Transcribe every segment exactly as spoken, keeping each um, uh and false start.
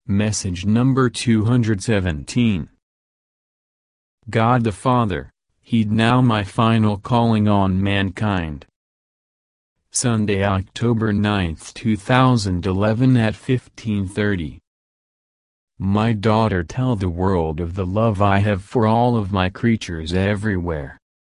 Message number two hundred seventeen. God the Father, heed now my final calling on mankind. Sunday, October ninth two thousand eleven at fifteen thirty. My daughter, tell the world of the love I have for all of my creatures everywhere.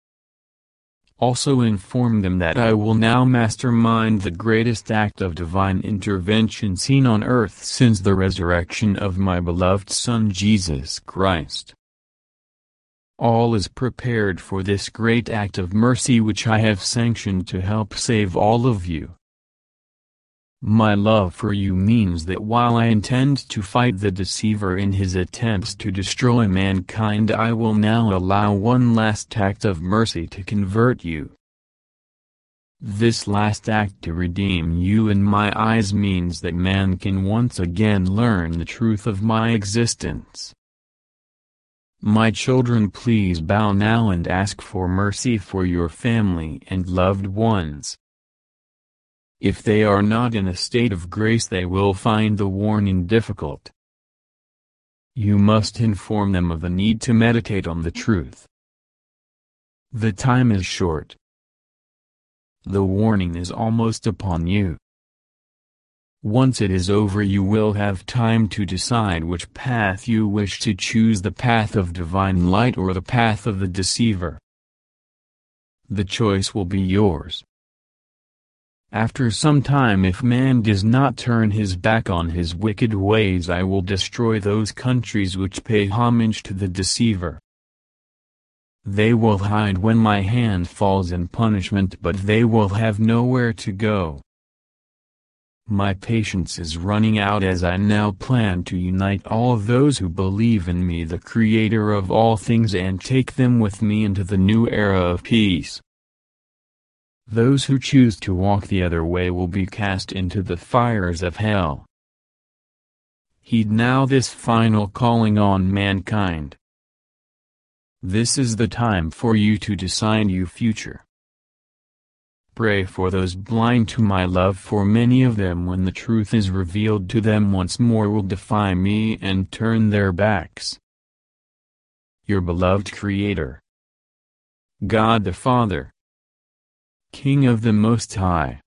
Also inform them that I will now mastermind the greatest act of divine intervention seen on earth since the resurrection of my beloved Son Jesus Christ. All is prepared for this great act of mercy which I have sanctioned to help save all of you. My love for you means that while I intend to fight the deceiver in his attempts to destroy mankind, I will now allow one last act of mercy to convert you. This last act to redeem you in my eyes means that man can once again learn the truth of my existence. My children, please bow now and ask for mercy for your family and loved ones. If they are not in a state of grace, they will find the warning difficult. You must inform them of the need to meditate on the truth. The time is short. The warning is almost upon you. Once it is over, you will have time to decide which path you wish to choose, the path of divine light or the path of the deceiver. The choice will be yours. After some time, if man does not turn his back on his wicked ways, I will destroy those countries which pay homage to the deceiver. They will hide when my hand falls in punishment, but they will have nowhere to go. My patience is running out as I now plan to unite all those who believe in me, the Creator of all things, and take them with me into the new era of peace. Those who choose to walk the other way will be cast into the fires of hell. Heed now this final calling on mankind. This is the time for you to decide your future. Pray for those blind to my love, for many of them, when the truth is revealed to them once more, will defy me and turn their backs. Your beloved Creator, God the Father, King of the Most High.